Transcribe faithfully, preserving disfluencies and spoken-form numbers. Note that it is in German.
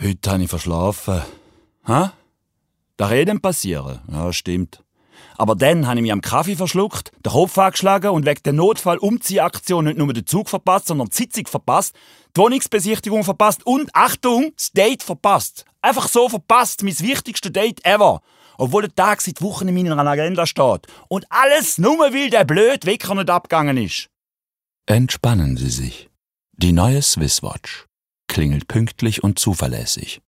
Heute habe ich verschlafen. Hä? Das Reden passieren? Ja, stimmt. Aber dann habe ich mich am Kaffee verschluckt, den Kopf angeschlagen und wegen der Notfall-Umziehaktion nicht nur den Zug verpasst, sondern die Sitzung verpasst, die Wohnungsbesichtigung verpasst und, Achtung, das Date verpasst. Einfach so verpasst, mein wichtigstes Date ever. Obwohl der Tag seit Wochen in meiner Agenda steht. Und alles nur, weil der blöde Wecker nicht abgegangen ist. Entspannen Sie sich. Die neue Swisswatch klingelt pünktlich und zuverlässig.